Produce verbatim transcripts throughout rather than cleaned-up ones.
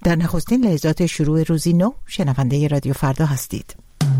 در نخستین لحظات شروع روزی نو شنونده رادیو فردا هستید.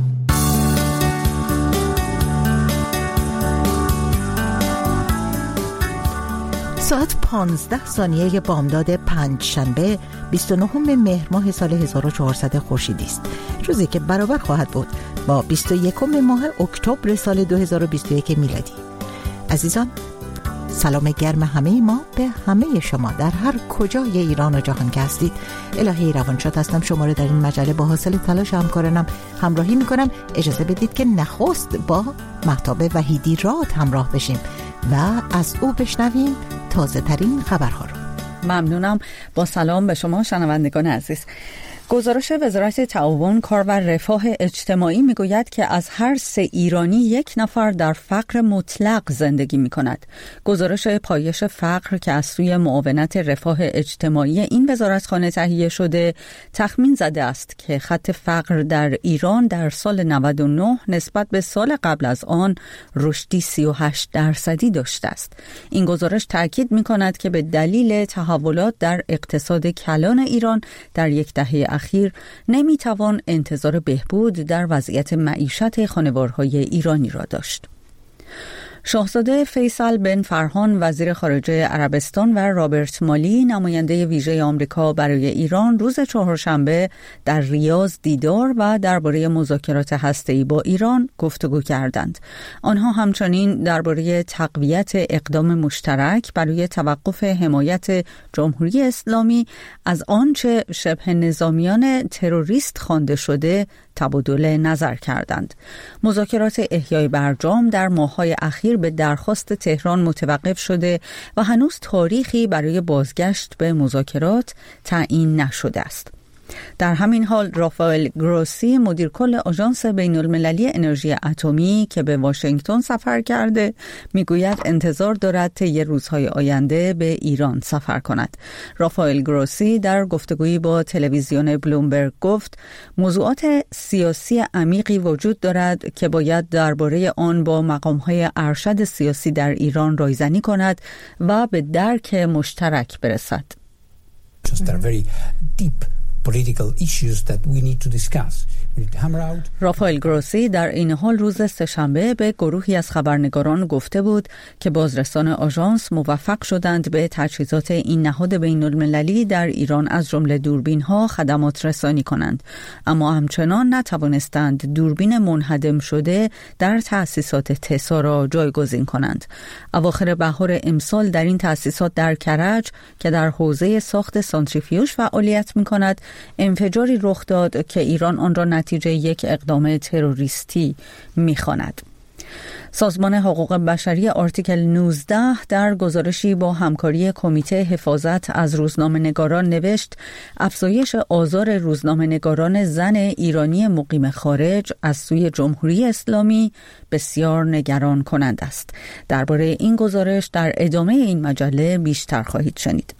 ساعت پانزده ثانیه بامداد پنج شنبه بیست و نهم مهر ماه سال هزار و چهارصد خورشیدی است. روزی که برابر خواهد بود با بیست و یکم ماه اکتبر سال دو هزار و بیست و یک میلادی. عزیزان، سلام گرم همه ما به همه شما در هر کجای ایران و جهان که هستید. الهی روانشاد هستم، شما رو در این مجله با حاصل تلاش همکارانم همراهی میکنم. اجازه بدید که نخست با مهتاب وحیدی راد همراه بشیم و از او بشنویم تازه ترین خبرها رو. ممنونم. با سلام به شما شنوندگان عزیز. گزارش وزارت تعاون، کار و رفاه اجتماعی میگوید که از هر سه ایرانی یک نفر در فقر مطلق زندگی میکند. گزارش پایش فقر که از سوی معاونت رفاه اجتماعی این وزارتخانه تهیه شده تخمین زده است که خط فقر در ایران در سال نود و نه نسبت به سال قبل از آن رشدی سی و هشت درصدی داشته است. این گزارش تاکید میکند که به دلیل تحولات در اقتصاد کلان ایران در یک دهه اخیر نمیتوان انتظار بهبود در وضعیت معیشت خانوارهای ایرانی را داشت. شاهزاده فیصل بن فرهان وزیر خارجه عربستان و رابرت مالی نماینده ویژه آمریکا برای ایران روز چهارشنبه در ریاض دیدار و درباره مذاکرات هسته‌ای با ایران گفتگو کردند. آنها همچنین درباره تقویت اقدام مشترک برای توقف حمایت جمهوری اسلامی از آنچه شبه نظامیان تروریست خوانده شده تبادل نظر کردند. مذاکرات احیای برجام در ماه‌های اخیر به درخواست تهران متوقف شده و هنوز تاریخی برای بازگشت به مذاکرات تعیین نشده است. در همین حال رافائل گروسی مدیر کل آژانس بین المللی انرژی اتمی که به واشنگتن سفر کرده میگوید انتظار دارد طی روزهای آینده به ایران سفر کند. رافائل گروسی در گفتگویی با تلویزیون بلومبرگ گفت موضوعات سیاسی عمیقی وجود دارد که باید درباره آن با مقام‌های ارشد سیاسی در ایران رایزنی کند و به درک مشترک برسد. Just a very deep political issues that we need to discuss. رافائل گروسی در این حال روز سه‌شنبه به گروهی از خبرنگاران گفته بود که بازرسان آژانس موفق شدند به تجهیزات این نهاد بین المللی در ایران از جمله دوربین‌ها خدمات رسانی کنند، اما همچنان نتوانستند دوربین منهدم شده در تأسیسات تسا را جایگزین کنند. اواخر بهار امسال در این تأسیسات در کرج که در حوزه ساخت سانتریفیوژ فعالیت می‌کند انفجاری رخ داد که ایران آن را نتیجه یک اقدام تروریستی می‌خواند. سازمان حقوق بشری آرتیکل نوزده در گزارشی با همکاری کمیته حفاظت از روزنامه‌نگاران نوشت افزایش آزار روزنامه‌نگاران زن ایرانی مقیم خارج از سوی جمهوری اسلامی بسیار نگران کننده است. درباره این گزارش در ادامه این مجله بیشتر خواهید شنید.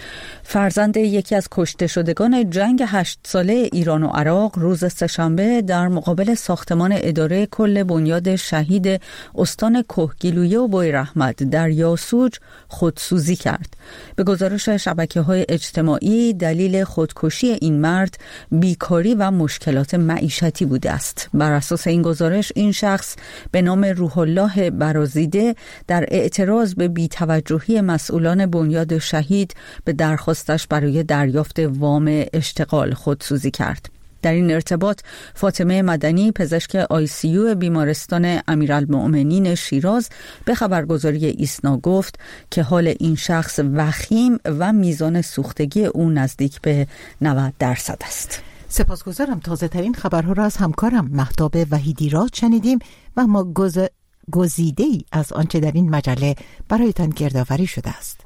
فرزند یکی از کشته شدگان جنگ هشت ساله ایران و عراق روز سه‌شنبه در مقابل ساختمان اداره کل بنیاد شهید استان کهگیلویه و بویراحمد در یاسوج خودسوزی کرد. به گزارش شبکه‌های اجتماعی دلیل خودکشی این مرد بیکاری و مشکلات معیشتی بوده است. بر اساس این گزارش این شخص به نام روح الله برازیده در اعتراض به بی‌توجهی مسئولان بنیاد شهید به درخواست برای دریافت وام اشتغال خودسوزی کرد. در این ارتباط فاطمه مدنی پزشک آی سی یو بیمارستان امیرالمؤمنین شیراز به خبرگزاری ایسنا گفت که حال این شخص وخیم و میزان سوختگی او نزدیک به نود درصد است. سپاسگزارم. تازه ترین خبرها را از همکارم مهتاب وحیدی راد شنیدیم و ما گز... گزیده ای از آنچه در این مجله برایتان گردآوری شده است.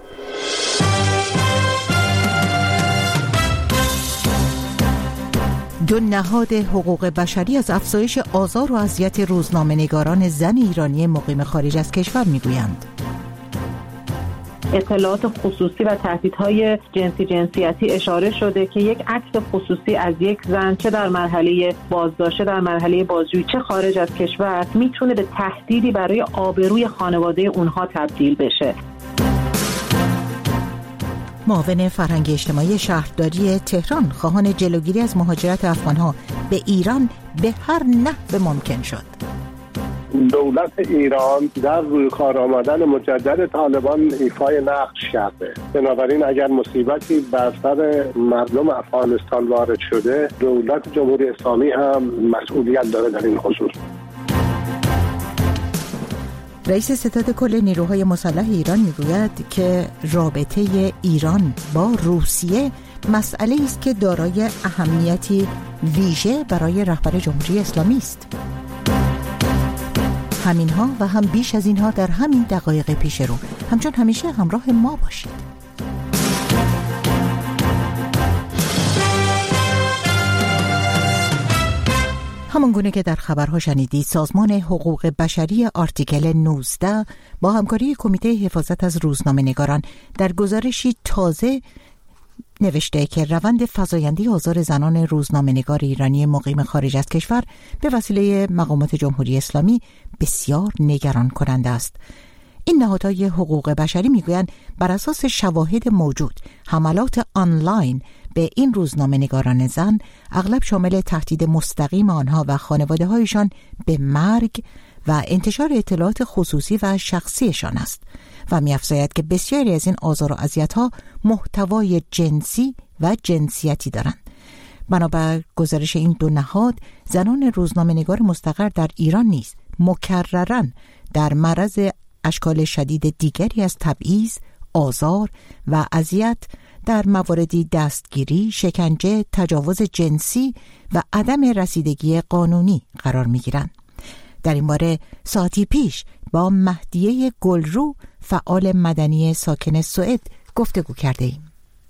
دو نهاد حقوق بشری از افزایش آزار و اذیت روزنامه‌نگاران زن ایرانی مقیم خارج از کشور میگویند. اطلاعات خصوصی و تهدیدهای جنسی جنسیتی اشاره شده که یک عکس خصوصی از یک زن چه در مرحله بازداشت، در مرحله بازجویی، چه خارج از کشور میتونه به تهدیدی برای آبروی خانواده اونها تبدیل بشه. معاون فرهنگ اجتماعی شهرداری تهران خواهان جلوگیری از مهاجرت افغان‌ها به ایران به هر نحو ممکن شد. دولت ایران در روی کار آمدن مجدد طالبان ایفای نقش کرده. بنابراین اگر مصیبتی بر سر مردم افغانستان وارد شده، دولت جمهوری اسلامی هم مسئولیت داره در این خصوص. رئیس ستاد کل نیروهای مسلح ایران میگوید که رابطه ایران با روسیه مسئله است که دارای اهمیتی ویژه برای رهبر جمهوری اسلامی است. همینها و هم بیش از اینها در همین دقایق پیش رو. همچون همیشه همراه ما باشید. همان گونه که در خبرها شنیدید، سازمان حقوق بشری آرتیکل نوزده با همکاری کمیته حفاظت از روزنامه‌نگاران در گزارشی تازه نوشته که روند فزاینده آزار زنان روزنامه‌نگار ایرانی مقیم خارج از کشور به وسیله مقامات جمهوری اسلامی بسیار نگران کننده است. این نهادهای حقوق بشری میگویند بر اساس شواهد موجود حملات آنلاین به این روزنامه‌نگاران زن اغلب شامل تهدید مستقیم آنها و خانواده‌هایشان به مرگ و انتشار اطلاعات خصوصی و شخصیشان است و می‌افزاید که بسیاری از این آزار و اذیت‌ها محتوای جنسی و جنسیتی دارند. بنابر گزارش این دو نهاد، زنان روزنامه‌نگار مستقر در ایران نیز مکرراً در معرض اشکال شدید دیگری از تبعیض، آزار و اذیت در مواردی دستگیری، شکنجه، تجاوز جنسی و عدم رسیدگی قانونی قرار می‌گیرند. در این باره ساعتی پیش با مهدیه گلرو، فعال مدنی ساکن سوئد، گفتگو کرده ایم.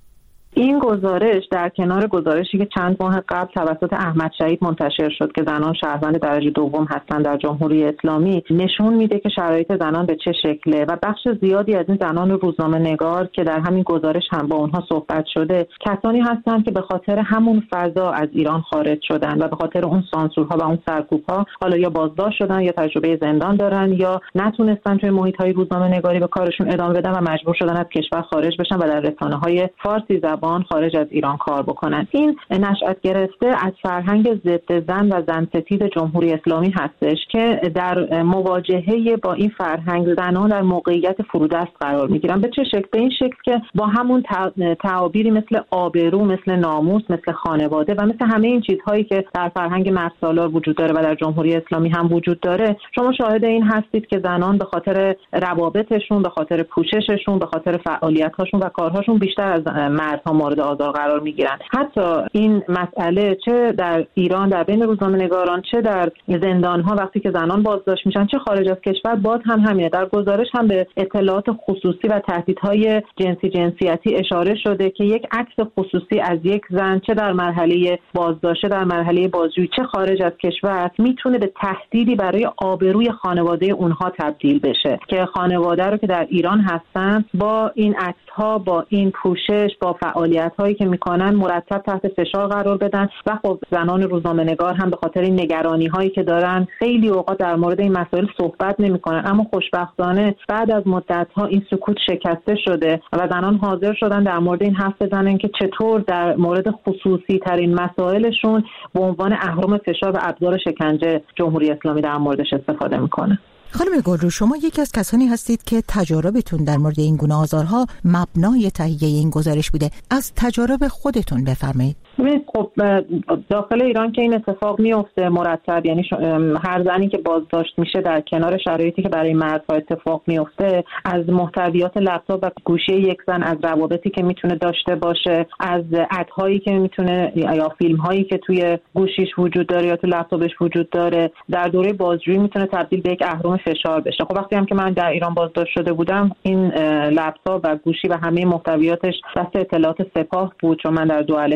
این گزارش در کنار گزارشی که چند ماه قبل توسط احمد شهید منتشر شد که زنان شهروند درجه دوم هستند در جمهوری اسلامی، نشون میده که شرایط زنان به چه شکله و بخش زیادی از این زنان روزنامه‌نگار که در همین گزارش هم با اونها صحبت شده، کسانی هستند که به خاطر همون فضا از ایران خارج شدن و به خاطر اون سانسورها و اون سرکوب‌ها حالا یا بازداشت شدن یا تجربه زندان دارن یا نتونستن توی محیط‌های روزنامه‌نگاری به کارشون ادامه بدن و مجبور شدن از کشور خارج بشن و در رسانه‌های فارسی زبان خارج از ایران کار بکنن. این نشأت گرفته از فرهنگ ضد زن و زن ستیز جمهوری اسلامی هستش که در مواجهه با این فرهنگ زنان در موقعیت فرودست قرار میگیرن. به چه شکل؟ به این شکل که با همون تعابیری مثل آبرو، مثل ناموس، مثل خانواده و مثل همه این چیزهایی که در فرهنگ مردسالار وجود داره و در جمهوری اسلامی هم وجود داره، شما شاهد این هستید که زنان به خاطر روابطشون، به خاطر پوشششون، به خاطر فعالیت‌هاشون و کارهاشون بیشتر از مردها مورد آزار قرار میگیرن. حتی این مسئله چه در ایران در بین روزنامه‌نگاران، چه در زندان‌ها وقتی که زنان بازداشت میشن، چه خارج از کشور، باز هم همینه. در گزارش هم به اطلاعات خصوصی و تهدیدهای جنسی جنسیتی اشاره شده که یک عکس خصوصی از یک زن چه در مرحله بازداشت، در مرحله بازجویی، چه خارج از کشور میتونه به تهدیدی برای آبروی خانواده اونها تبدیل بشه که خانواده رو که در ایران هستن با این عکس‌ها، با این پوشش، با فعالیت هایی که میکنن مرتب تحت فشار قرار بدن و خب زنان روزنامه‌نگار هم به خاطر این نگرانی هایی که دارن خیلی اوقات در مورد این مسائل صحبت نمیکنن. اما خوشبختانه بعد از مدت ها این سکوت شکسته شده و زنان حاضر شدن در مورد این حرف بزنن که چطور در مورد خصوصی ترین مسائلشون به عنوان اهرم فشار و ابزار شکنجه جمهوری اسلامی در موردش استفاده میکنه. خانم گلرو، شما یکی از کسانی هستید که تجاربتون در مورد این گونه آزارها مبنای تهیه این گزارش بوده. از تجارب خودتون بفرمایید. خب داخل ایران که این اتفاق میفته مرتب، یعنی هر زنی که بازداشت میشه در کنار شرایطی که برای مردها اتفاق میفته، از محتویات لپتاپ و گوشی یک زن، از روابطی که میتونه داشته باشه، از ادهایی که میتونه یا فیلم هایی که توی گوشیش وجود داره یا تو لپتاپش وجود داره، در دوره بازجویی میتونه تبدیل به یک اهرم فشار بشه. خب وقتی هم که من در ایران بازداشت شده بودم، این لپتاپ و گوشی و همه محتویاتش دست اطلاعات سپاه بود، چون من در دو الف بودم و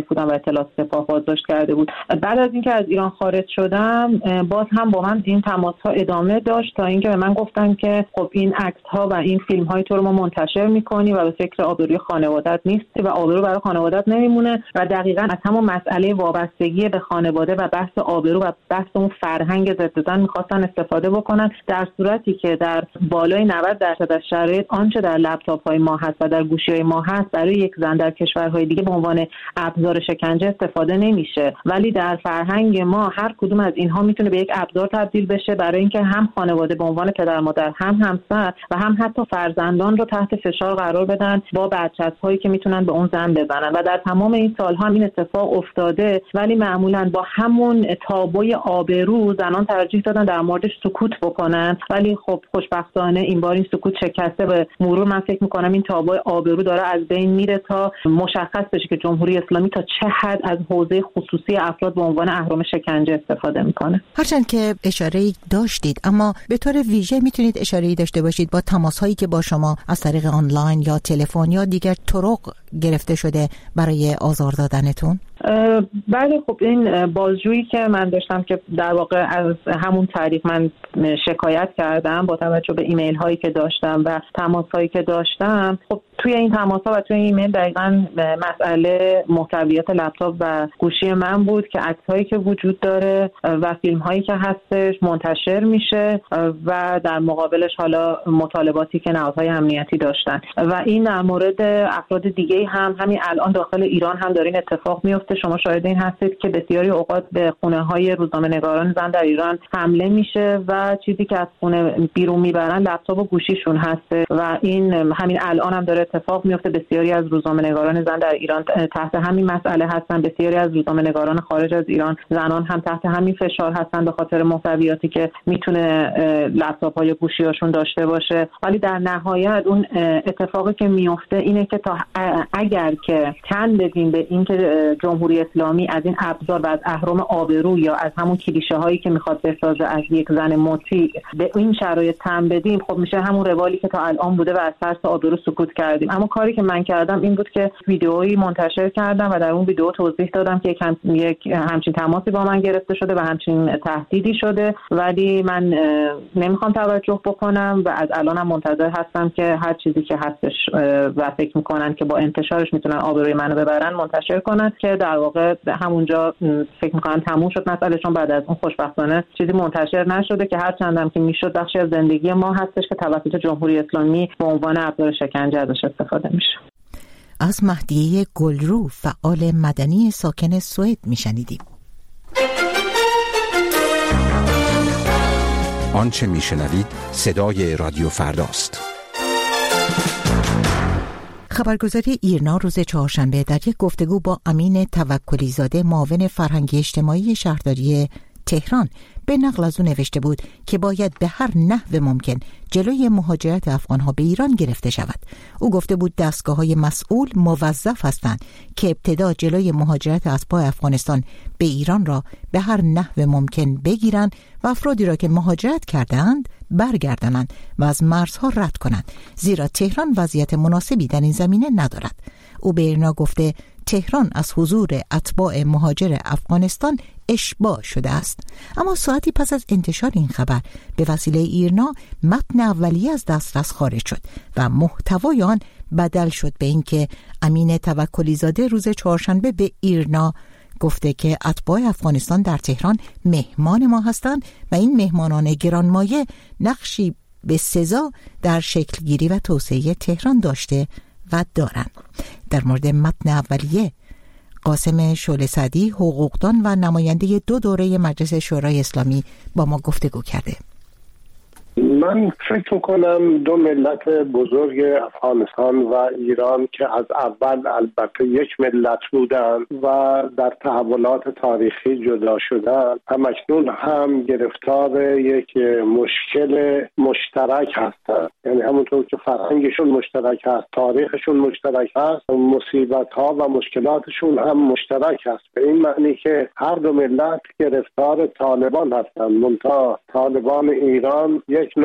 اطلاعات سپاه بازداشت کرده بود. بعد از اینکه از ایران خارج شدم باز هم با من این تماس‌ها ادامه داشت تا اینکه به من گفتن که خب این عکس‌ها و این فیلم‌های تو رو ما منتشر می‌کنیم و به فکر آبروی خانواده‌ات نیستی و آبرو برای خانواده‌ات نمیمونه و دقیقاً از همون مسئله وابستگی به خانواده و بحث آبرو و بحث اون فرهنگ ضد زن می‌خواستن استفاده بکنن، در صورتی که در بالای نود درصد از شرایط آنچه در لپتاپ‌های ما هست و در گوشی‌های ما هست برای یک زن در کشورهای دیگه به عنوان ابزار شکنجه استفاده نمیشه، ولی در فرهنگ ما هر کدوم از اینها میتونه به یک ابزار تبدیل بشه برای اینکه هم خانواده به عنوان پدر مادر، هم همسر و هم حتی فرزندان رو تحت فشار قرار بدن با برچسب‌هایی که میتونن به اون زن بزنن. و در تمام این سال‌ها این اتفاق افتاده، ولی معمولاً با همون تابوی آبرو زنان ترجیح دادن در موردش سکوت بکنن، ولی خب خوشبختانه این بار این سکوت شکسته. به مرور من فکر می‌کنم این تابوی آبرو داره از بین میره تا مشخص بشه که جمهوری اسلامی تا چه حد از حوزه خصوصی افراد به عنوان اهرم شکنجه استفاده میکنه. هرچند که اشاره‌ای داشتید، اما به طور ویژه میتونید اشاره‌ای داشته باشید با تماس‌هایی که با شما از طریق آنلاین یا تلفن یا دیگر طرق گرفته شده برای آزار دادنتون؟ بله، خب این بازجویی که من داشتم که در واقع از همون طریق من شکایت کردم با توجه به ایمیل هایی که داشتم و تماس هایی که داشتم، خب توی این تماس ها و توی این ایمیل دقیقاً مسئله محتویات لپتاپ و گوشی من بود که عکس هایی که وجود داره و فیلم هایی که هستش منتشر میشه و در مقابلش حالا مطالباتی که نهادهای امنیتی داشتن و این در مورد افراد دیگه هم همین الان داخل ایران هم داره این اتفاق میفته. شما شاهد این هستید که بسیاری اوقات به خونه های روزنامه‌نگاران زن در ایران حمله میشه و چیزی که از خونه بیرون میبرن لپتاپ و گوشیشون هسته و این همین الان هم داره اتفاق میفته. بسیاری از روزنامه‌نگاران زن در ایران تحت همین مسئله هستن، بسیاری از روزنامه‌نگاران خارج از ایران زنان هم تحت همین فشار هستن به خاطر محتویاتی که میتونه لپتاپ ها یا گوشی‌هاشون داشته باشه. ولی در نهایت اون اتفاقی که میفته اینه که تا اگر که تن بدیم به اینکه جمهوری اسلامی از این ابزار و از اهرم آبرو یا از همون کلیشه هایی که میخواد بسازه از یک زن مطیع به این شرایط تن بدیم، خب میشه همون روالی که تا الان بوده و از ترس آبرو سکوت کردیم. اما کاری که من کردم این بود که ویدئویی منتشر کردم و در اون ویدئو توضیح دادم که یک, هم... یک همچین تماسی با من گرفته شده و همچین تهدیدی شده، ولی من نمیخوام توجه بکنم و از الانم منتظر هستم که هر چیزی که هستش و فکر میکنن که با انتشارش میتونن آبروی منو ببرن منتشر کنن، که در واقع همونجا فکر میکنم تموم شد مسئله، چون بعد از اون خوشبختانه چیزی منتشر نشده که هر چندم که میشد بخشی از زندگی ما هستش که توسط جمهوری اسلامی به عنوان ابزار شکنجه ازش استفاده میشه. از مهدیه گلرو، فعال مدنی ساکن سوئد میشنیدیم. آنچه میشنوید صدای رادیو فرداست. خبرگزاری ایرنا روز چهارشنبه در یک گفتگو با امین توکلی زاده، معاون فرهنگی اجتماعی شهرداری تهران، به نقل از او نوشته بود که باید به هر نحو ممکن جلوی مهاجرت افغانها به ایران گرفته شود. او گفته بود دستگاه‌های مسئول موظف هستند که ابتدا جلوی مهاجرت اسبای افغانستان به ایران را به هر نحو ممکن بگیرند و افرادی را که مهاجرت کردند برگردانند و از مرزها رد کنند، زیرا تهران وضعیت مناسبی در این زمینه ندارد. او به ایرنا گفته تهران از حضور اتباع مهاجر افغانستان اشباع شده است. اما ساعتی پس از انتشار این خبر به وسیله ایرنا متن اولیه از دسترس خارج شد و محتوای آن بدل شد به اینکه امین توکلی زاده روز چهارشنبه به ایرنا گفته که اتباع افغانستان در تهران مهمان ما هستند و این مهمانان گرانمایه نقشی به سزا در شکل گیری و توسعه تهران داشته و دارند. در مورد متن اولیه قاسم شعله سعدی، حقوقدان و نماینده دو دوره مجلس شورای اسلامی با ما گفتگو کرده. من فکر میکنم دو ملت بزرگ افغانستان و ایران که از اول البته یک ملت بودن و در تحولات تاریخی جدا شدن، همکنون هم گرفتار یک مشکل مشترک هستند. یعنی همونطور که فرهنگشون مشترک هست، تاریخشون مشترک هست، مصیبت ها و مشکلاتشون هم مشترک هست، به این معنی که هر دو ملت گرفتار طالبان هستند. منتها طالبان ایران یک نوع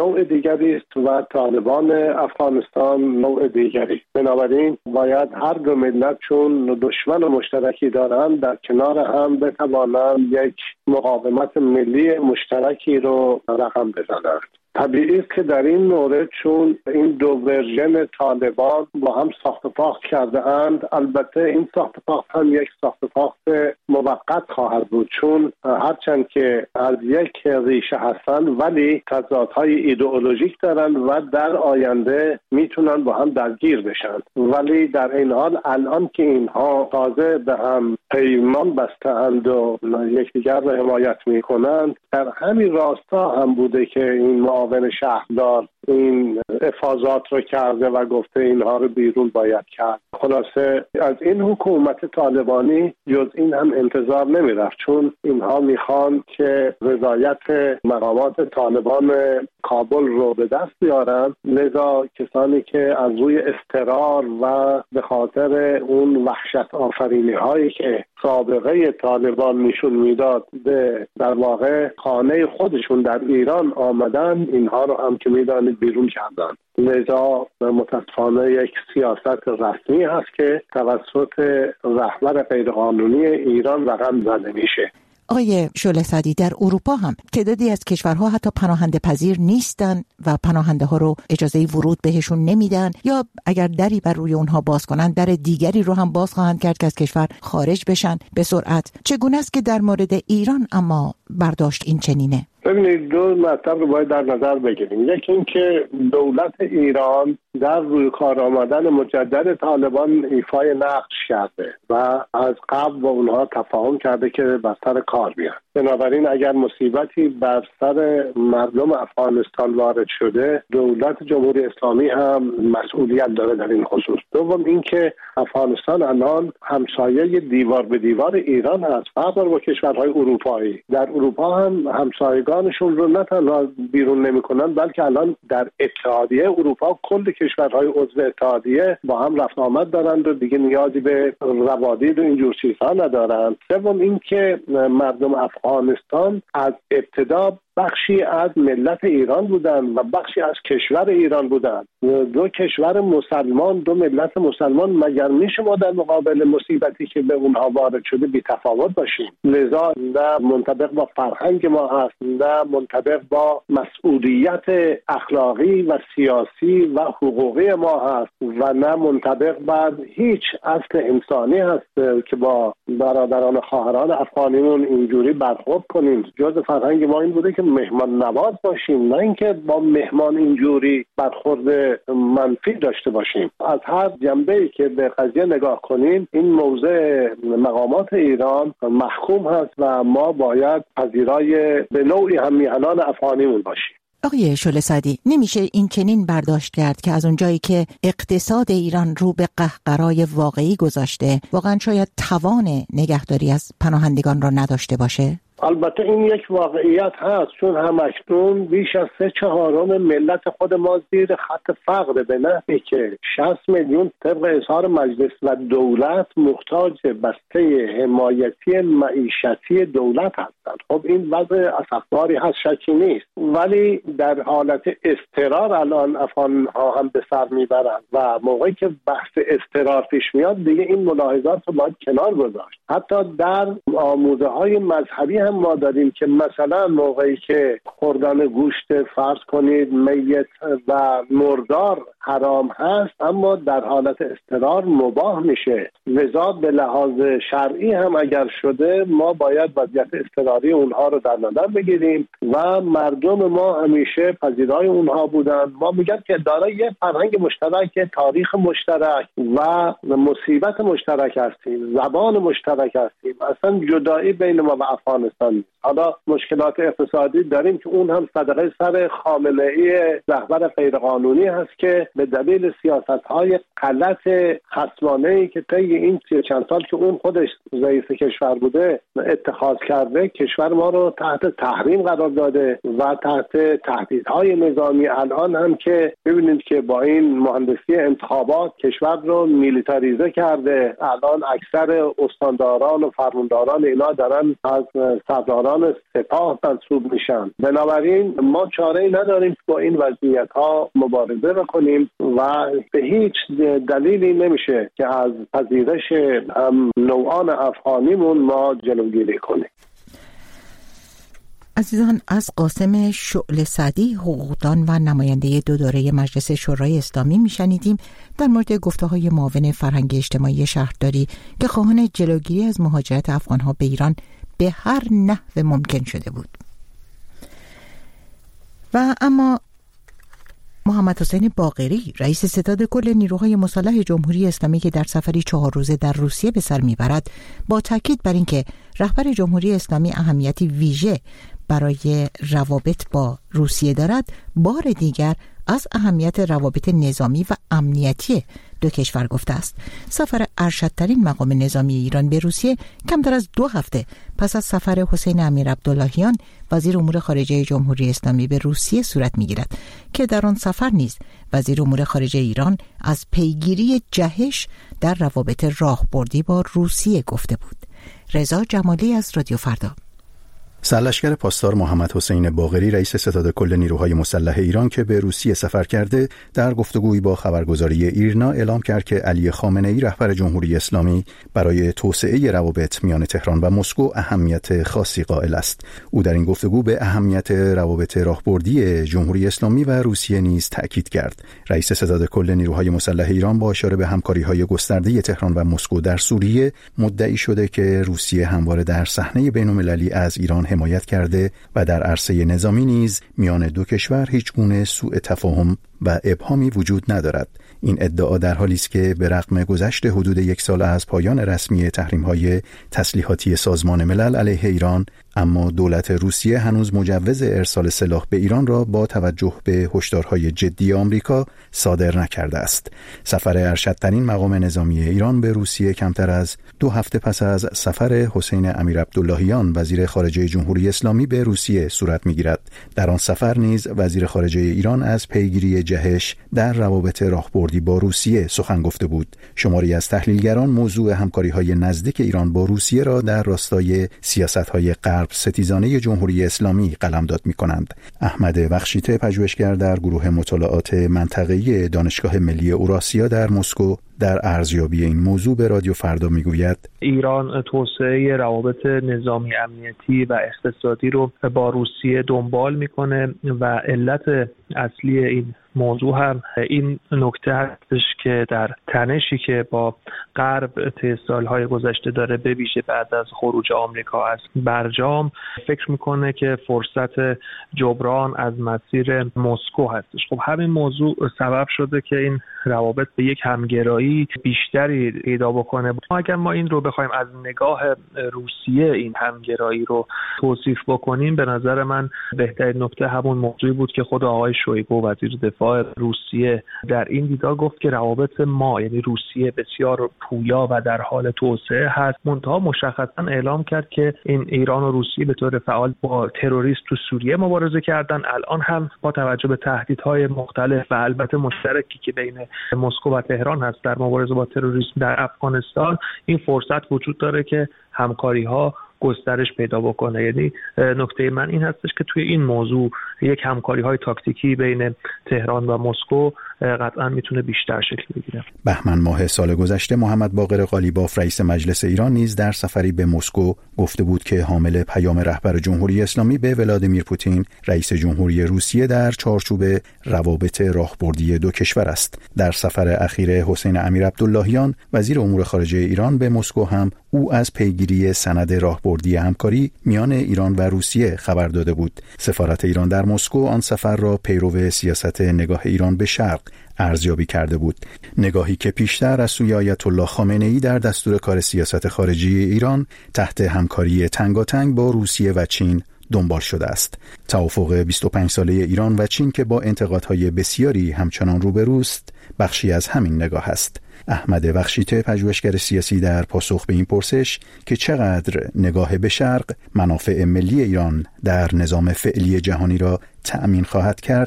نوع دیگری است و طالبان افغانستان نوع دیگری. بنابراین باید هر دو ملت چون دشمن مشترکی دارند در کنار هم بتوانند یک مقاومت ملی مشترکی رو رقم بزنند. طبیعی است که در این مورد چون این دو ورژن طالبان با هم ساخت و ساخت کرده اند، البته این ساخت و ساخت هم یک ساخت و ساخت موقت خواهد بود، چون هرچند که از یک ریشه هستند ولی تضادهای ایدئولوژیک دارند و در آینده میتونن با هم درگیر بشن. ولی در این حال الان که اینها تازه به هم پیمان بسته‌اند و یکدیگر را حمایت میکنند، در همین راستا هم بوده که این معاون شهردار این افاضات رو کرده و گفته اینها رو بیرون باید کرد. خلاصه از این حکومت طالبانی جز این هم انتظار نمی رفت، چون اینها میخوان که رضایت مقامات طالبان کابل رو به دست بیارن. لذا کسانی که از روی اضطرار و به خاطر اون وحشت آفرینی هایی که سابقه طالبان نشون میداد به در واقع خانه خودشون در ایران آمدن، اینها رو هم که میدانید بیرون کردن. لذا متاسفانه یک سیاست رسمی هست که توسط رهبر غیرقانونی ایران رقم زده میشه. آقای شعله سعدی، در اروپا هم تعدادی از کشورها حتی پناهنده پذیر نیستن و پناهنده ها رو اجازه ورود بهشون نمیدن، یا اگر دری بر روی اونها باز کنن در دیگری رو هم باز خواهند کرد که از کشور خارج بشن به سرعت. چگونه است که در مورد ایران اما برداشت این چنینه؟ ببینید، دو مطلب رو باید در نظر بگیریم. یکی این که دولت ایران در روی کار آمدن مجدد طالبان ایفای نقش کرده و از قبل با اونها تفاهم کرده که بر سر کار بیان. بنابراین اگر مصیبتی بر سر مردم افغانستان وارد شده، دولت جمهوری اسلامی هم مسئولیت داره در این خصوص. دوم این که افغانستان الان همسایه دیوار به دیوار ایران هست، فرق با کشورهای اروپایی. در اروپا هم همسایگانشون رو نه تنها بیرون نمی‌کنن، بلکه الان در اتحادیه اروپا کل کشورهای عضو اتحادیه با هم رفت آمد دارند و دیگه نیازی به روادید و اینجور چیزها ندارند. سوم این که مردم افغانستان از ابتدا بخشی از ملت ایران بودن و بخشی از کشور ایران بودن. دو کشور مسلمان، دو ملت مسلمان، مگر میشه ما در مقابل مصیبتی که به اونها وارد شده بی تفاوت باشیم؟ لذا نه منطبق با فرهنگ ما هست، نه منطبق با مسئولیت اخلاقی و سیاسی و حقوقی ما هست و نه منطبق با هیچ اصل انسانی هست که با برادران و خواهران افغانیمون اینجوری برخورد کنیم. جز فرهنگ ما این بوده که مهمان نواز باشیم، نه اینکه با مهمان اینجوری برخورد منفی داشته باشیم. از هر جنبه‌ای که به قضیه نگاه کنیم، این موضع مقامات ایران محکوم هست و ما باید پذیرای به نوعی همیهنان افغانیمون باشیم. آقای شعله سعدی، نمیشه این چنین برداشت کرد که از اونجایی که اقتصاد ایران رو به قهقرای واقعی گذاشته، واقعا شاید توان نگهداری از پناهندگان را نداشته باشه؟ البته این یک واقعیت هست، چون همکنون بیش از سه چهارم ملت خود ما زیر خط فقر، به نحوی که شصت میلیون طبق اظهار مجلس و دولت محتاج بسته حمایتی معیشتی دولت هستند. خب این وضع اسفباری هست، شکی نیست، ولی در حالت اضطرار الان افغان ها هم به سر میبرند و موقعی که بحث اضطرار پیش میاد دیگه این ملاحظات رو باید کنار گذاشت. حتی در آموزه های مذهبی هم ما داریم که مثلا موقعی که خوردن گوشت فرض کنید میت و مردار حرام هست، اما در حالت اضطرار مباح میشه. لذا به لحاظ شرعی هم اگر شده ما باید وضعیت اضطراری اونها رو در نظر بگیریم و مردم ما همیشه پذیرای اونها بودند. ما میگم که دارای یه فرهنگ مشترک، تاریخ مشترک و مصیبت مشترک هستیم، زبان مشترک هستیم. اصلا جدایی بین ما و افغانستان. حالا مشکلات اقتصادی داریم که اون هم صدقه سر خامنه‌ای رهبر غیرقانونی هست که به دلیل سیاست‌های غلط خصمانه‌ای که طی این سی چند سال که اون خودش رئیس کشور بوده اتخاذ کرده، کشور ما رو تحت تحریم قرار داده و تحت تهدیدهای نظامی. الان هم که ببینید که با این مهندسی انتخابات کشور رو میلیتاریزه کرده. الان اکثر استانداران و فرمانداران اینا دارن از سرداران سپاه منصوب میشن. بنابراین ما چاره‌ای نداریم با این وضعیت ها مبارزه بکنیم و به هیچ دلیلی نمیشه که از پذیرش هم نوعان افغانیمون ما جلوگیری کنیم. عزیزان، از قاسم شعله سعدی، حقوقدان و نماینده دو دوره مجلس شورای اسلامی میشنیدیم در مورد گفته‌های معاون فرهنگ اجتماعی شهرداری که خواهان جلوگیری از مهاجرت افغان‌ها به ایران به هر نحو ممکن شده بود. و اما محمد حسین باقری، رئیس ستاد کل نیروهای مسلح جمهوری اسلامی که در سفری چهار روزه در روسیه به سر میبرد، با تاکید بر اینکه رهبر جمهوری اسلامی اهمیتی ویژه برای روابط با روسیه دارد، بار دیگر از اهمیت روابط نظامی و امنیتی دو کشور گفته است. سفر ارشدترین مقام نظامی ایران به روسیه کمتر از دو هفته پس از سفر حسین امیرعبداللهیان وزیر امور خارجه جمهوری اسلامی به روسیه صورت می‌گیرد که در آن سفر نیز وزیر امور خارجه ایران از پیگیری جهش در روابط راهبردی با روسیه گفته بود. رضا جمالی از رادیو فردا. سرلشکر پاسدار محمد حسین باقری، رئیس ستاد کل نیروهای مسلح ایران که به روسیه سفر کرده، در گفتگویی با خبرگزاری ایرنا اعلام کرد که علی خامنه‌ای رهبر جمهوری اسلامی برای توسعه روابط میان تهران و مسکو اهمیت خاصی قائل است. او در این گفتگو به اهمیت روابط راهبردی جمهوری اسلامی و روسیه نیز تأکید کرد. رئیس ستاد کل نیروهای مسلح ایران با اشاره به همکاری‌های گسترده تهران و مسکو در سوریه مدعی شده که روسیه همواره در صحنه بین‌المللی از ایران حمایت کرده و در عرصه نظامی نیز میان دو کشور هیچ گونه سوء تفاهم و ابهامی وجود ندارد. این ادعا در حالی است که به رغم گذشت حدود یک سال از پایان رسمی تحریم‌های تسلیحاتی سازمان ملل علیه ایران، اما دولت روسیه هنوز مجوز ارسال سلاح به ایران را با توجه به هشدارهای جدی آمریکا صادر نکرده است. سفر ارشدترین مقام نظامی ایران به روسیه کمتر از دو هفته پس از سفر حسین امیرعبداللهیان وزیر خارجه جمهوری اسلامی به روسیه صورت می‌گیرد. در آن سفر نیز وزیر خارجه ایران از پیگیری جهش در روابط راهبردی با روسیه سخن گفته بود. شماری از تحلیلگران موضوع همکاری‌های نزدیک ایران با روسیه را در راستای سیاست‌های غرب ستیزانه جمهوری اسلامی قلمداد می‌کنند. احمد بخشیته، پژوهشگر در گروه مطالعات منطقه‌ای دانشگاه ملی اوراسیا در مسکو، در ارزیابی این موضوع به رادیو فردا میگوید ایران توسعه روابط نظامی امنیتی و اقتصادی رو با روسیه دنبال میکنه و علت اصلی این موضوع هم این نکته هستش که در تنشی که با غرب طی سالهای گذشته داره، به ویژه بعد از خروج آمریکا از برجام، فکر میکنه که فرصت جبران از مسیر مسکو هستش. خب همین موضوع سبب شده که این روابط به یک همگرایی بیشتری پیدا بکنه. اگر ما این رو بخوایم از نگاه روسیه این همگرایی رو توصیف بکنیم، به نظر من بهترین نکته همون موضوعی بود که خود آقای شویگو وزیر دفاع روسیه در این دیدار گفت که روابط ما، یعنی روسیه، بسیار پویا و در حال توسعه هست. منتها مشخصا اعلام کرد که این ایران و روسیه به طور فعال با تروریست تو سوریه مبارزه کردن. الان هم با توجه به تهدیدهای مختلف و البته مشترکی که بین مسکو و تهران هست در مبارزه با تروریسم در افغانستان، این فرصت وجود داره که همکاری‌ها گسترش پیدا بکنه. یعنی نکته من این هستش که توی این موضوع یک همکاری‌های تاکتیکی بین تهران و مسکو قطعا میتونه بیشتر شکل بگیره. بهمن ماه سال گذشته محمد باقر قالیباف، رئیس مجلس ایران، نیز در سفری به مسکو گفته بود که حامل پیام رهبر جمهوری اسلامی به ولادیمیر پوتین، رئیس جمهوری روسیه، در چارچوب روابط راهبردی دو کشور است. در سفر اخیر حسین امیرعبداللهیان وزیر امور خارجه ایران به مسکو هم او از پیگیری سند راهبردی همکاری میان ایران و روسیه خبر داده بود. سفارت ایران در مسکو آن سفر را پیرو سیاست نگاه ایران به شرق ارزیابی کرده بود، نگاهی که پیشتر از سوی آیت الله خامنه‌ای در دستور کار سیاست خارجی ایران تحت همکاری تنگاتنگ با روسیه و چین دنبال شده است. توافق بیست و پنج ساله ایران و چین که با انتقادهای بسیاری همچنان روبروست، بخشی از همین نگاه است. احمد بخشیته، پژوهشگر سیاسی، در پاسخ به این پرسش که چقدر نگاه به شرق منافع ملی ایران در نظام فعلی جهانی را تأمین خواهد کرد،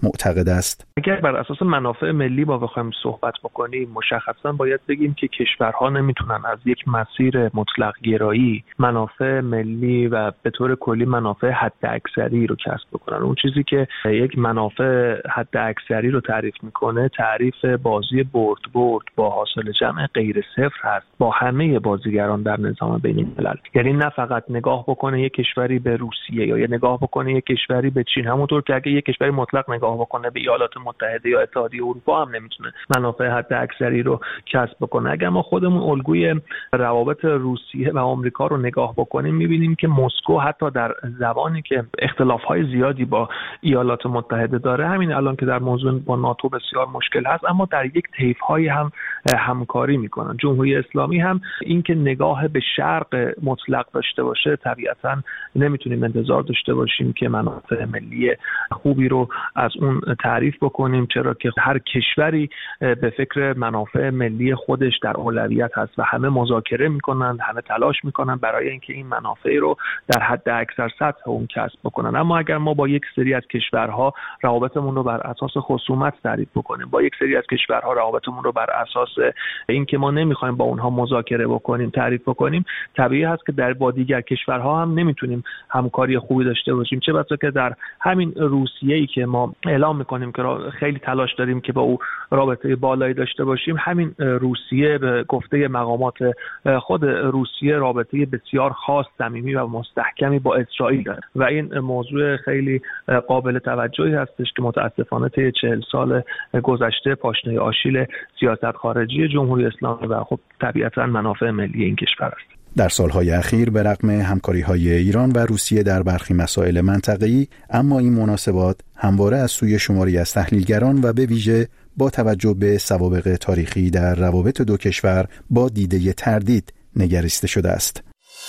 معتقد است. اگر بر اساس منافع ملی با بخوایم صحبت بکنیم، مشخصا باید بگیم که کشورها نمیتونن از یک مسیر مطلق گرایی منافع ملی و به طور کلی منافع حد اکثری رو کسب بکنن. اون چیزی که یک منافع حد اکثری رو تعریف میکنه تعریف بازی برد برد با حاصل جمع غیر صفر هست با همه بازیگران در نظام بین الملل. یعنی نه فقط نگاه بکنه یک کشوری به روسیه یا نگاه بکنه یک کشوری به چین، همونطور که اگه یک کشوری مطلق نگاه بکنه به ایالات متحده یا اتحادیه اروپا هم نمیتونه منافع حد اکثری رو کسب بکنه. اگر ما خودمون الگوی روابط روسیه و آمریکا رو نگاه بکنیم میبینیم که مسکو حتی در زمانی که اختلاف‌های زیادی با ایالات متحده داره، همین الان که در موضوع با ناتو بسیار مشکل هست، اما در یک طیف‌های هم همکاری میکنن. جمهوری اسلامی هم این که نگاه به شرق مطلق داشته باشه، طبیعتاً نمیتونیم انتظار داشته باشیم که منافع ملی خوبی رو از اون تعریف بکنیم، چرا که هر کشوری به فکر منافع ملی خودش در اولویت هست و همه مذاکره میکنن، همه تلاش میکنن برای اینکه این منافع رو در حد اکثر سطح اون کسب بکنن. اما اگر ما با یک سری از کشورها روابطمون رو بر اساس خصومت تعریف بکنیم، با یک سری از کشورها روابطمون رو بر اساس اینکه ما نمیخوایم با اونها مذاکره بکنیم تعریف بکنیم، طبیعی هست که در با دیگر کشورها هم نمیتونیم همکاری خوبی داشته باشیم. چه بسا که در همین روسیه‌ای که ما اعلام میکنیم که خیلی تلاش داریم که با او رابطه بالایی داشته باشیم، همین روسیه به گفته مقامات خود روسیه رابطه بسیار خاص، صمیمی و مستحکمی با اسرائیل داره و این موضوع خیلی قابل توجهی هستش که متاسفانه طی چهل سال گذشته پاشنه آشیل سیاست خارجی جمهوری اسلامی و خب طبیعتاً منافع ملی این کشور است. در سالهای اخیر به رغم همکاری‌های ایران و روسیه در برخی مسائل منطقه‌ای، اما این مناسبات همواره از سوی شماری از تحلیلگران و به ویژه با توجه به سوابق تاریخی در روابط دو کشور با دیده تردید نگریسته شده است.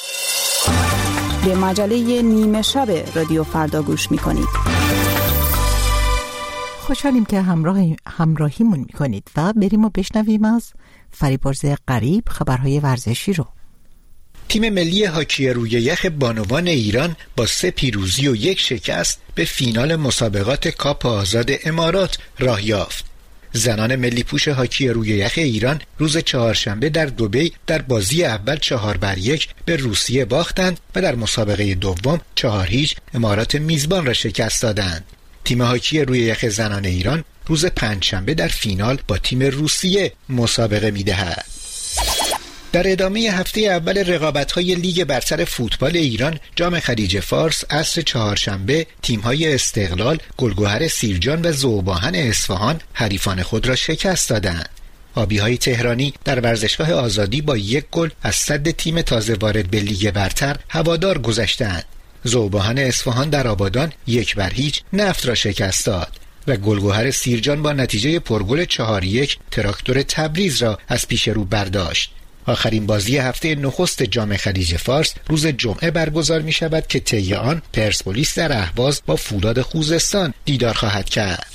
به مجله نیمه شب رادیو فردا گوش می‌کنید. خوشحالیم که همراه همراهیمون می‌کنید و بریم و بشنویم از فریبرز غریب خبرهای ورزشی رو. تیم ملی هاکی روی یخ بانوان ایران با سه پیروزی و یک شکست به فینال مسابقات کاپ آزاد امارات راه یافت. زنان ملی پوش هاکی روی یخ ایران روز چهارشنبه در دبی در بازی اول چهار بر یک به روسیه باختند و در مسابقه دوم چهار هیچ امارات میزبان را شکست دادند. تیم هاکی روی یخ زنان ایران روز پنجشنبه در فینال با تیم روسیه مسابقه می‌دهد. در ادامه هفته اول رقابت‌های لیگ برتر فوتبال ایران جام خلیج فارس عصر چهارشنبه تیم‌های استقلال، گلگهر سیرجان و ذوباهن اصفهان حریفان خود را شکست دادند. آبی‌های تهرانی در ورزشگاه آزادی با یک گل از صد تیم تازه وارد به لیگ برتر هوادار گذشتند. ذوباهن اصفهان در آبادان یک بر هیچ نفت را شکست داد و گلگهر سیرجان با نتیجه پرگل چهار یک تراکتور تبریز را از پیش رو برداشت. آخرین بازی هفته نخست جام خلیج فارس روز جمعه برگزار می شود که طی آن پرسپولیس در اهواز با فولاد خوزستان دیدار خواهد کرد.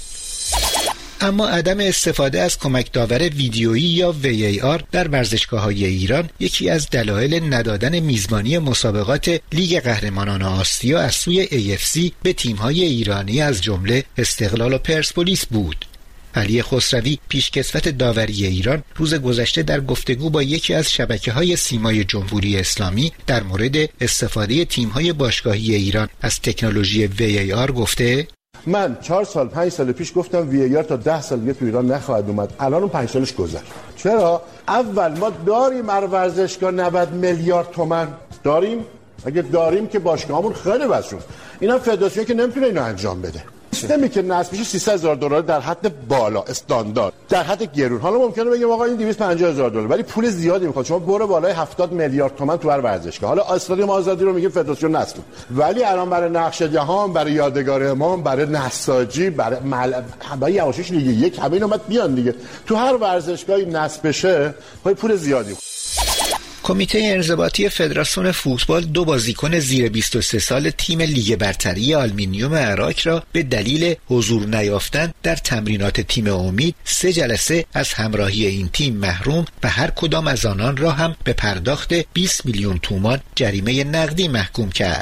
اما عدم استفاده از کمک داور ویدیویی یا وی ای آر در ورزشگاه‌های ایران یکی از دلایل ندادن میزبانی مسابقات لیگ قهرمانان آسیا از سوی ای اف سی به تیم‌های ایرانی از جمله استقلال و پرسپولیس بود. علی خسروی پیشکسوت داوری ایران روز گذشته در گفتگو با یکی از شبکه‌های سیمای جمهوری اسلامی در مورد استفاده تیم‌های باشگاهی ایران از تکنولوژی وی ای آر گفته: من چهار سال پنج سال پیش گفتم وی ای آر تا ده سال دیگه تو ایران نخواهد اومد. الان اون پنج سالش گذشت. چرا؟ اول ما داریم هر ورزشگاه نود میلیارد تومان داریم. اگه داریم که باشگاهمون خیلی وسون. اینا فدراسیون که نمیتونه اینو انجام بده. سیستمی که نصب میشه سیصد هزار دلار در حد بالا استاندارد، در حد گرون. حالا ممکنه بگیم آقا این دویست و پنجاه هزار دلار، ولی پول زیادی میخواد. شما برو بالای هفتاد میلیارد تومان تو هر ورزشگاه. حالا استادیوم آزادی رو میگه فدراسیون نصب، ولی الان برای نقش جهان، برای یادگار امام، برای نساجی، برای مل... برای یواشیش لیگ یک همه اینا اومد بیان دیگه. تو هر ورزشگاهی نصب بشه خیلی پول زیادی. کمیته انضباطی فدراسیون فوتبال دو بازیکن زیر بیست و سه سال تیم لیگ برتری آلومینیوم عراق را به دلیل حضور نیافتن در تمرینات تیم امید سه جلسه از همراهی این تیم محروم و هر کدام از آنان را هم به پرداخت بیست میلیون تومان جریمه نقدی محکوم کرد.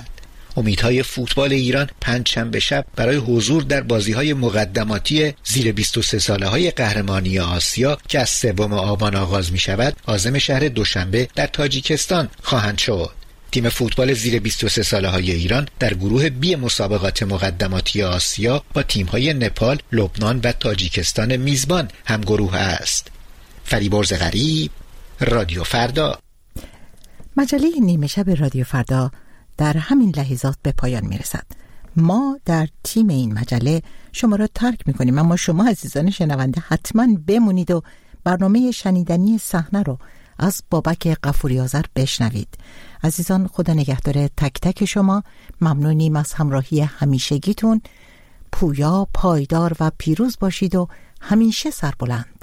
امیدهای فوتبال ایران پنجشنبه شب برای حضور در بازی‌های مقدماتی زیر بیست و سه ساله های قهرمانی آسیا که از سوم آبان آغاز می‌شود، عازم شهر دوشنبه در تاجیکستان خواهند شد. تیم فوتبال زیر بیست و سه ساله های ایران در گروه بی مسابقات مقدماتی آسیا با تیم‌های نپال، لبنان و تاجیکستان میزبان هم گروه است. فریبرز غریب، رادیو فردا. مجله نیمه شب رادیو فردا در همین لحظات به پایان میرسد. ما در تیم این مجله شما را ترک میکنیم، اما شما عزیزان شنونده حتما بمونید و برنامه شنیدنی صحنه رو از بابک غفوری آذر بشنوید. عزیزان، خدا نگهدار تک تک شما. ممنونیم از همراهی همیشگیتون. پویا، پایدار و پیروز باشید و همیشه سربلند.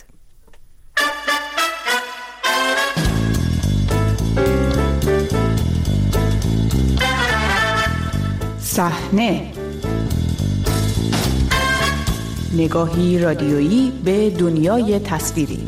صحنه، نگاهی رادیویی به دنیای تصویری.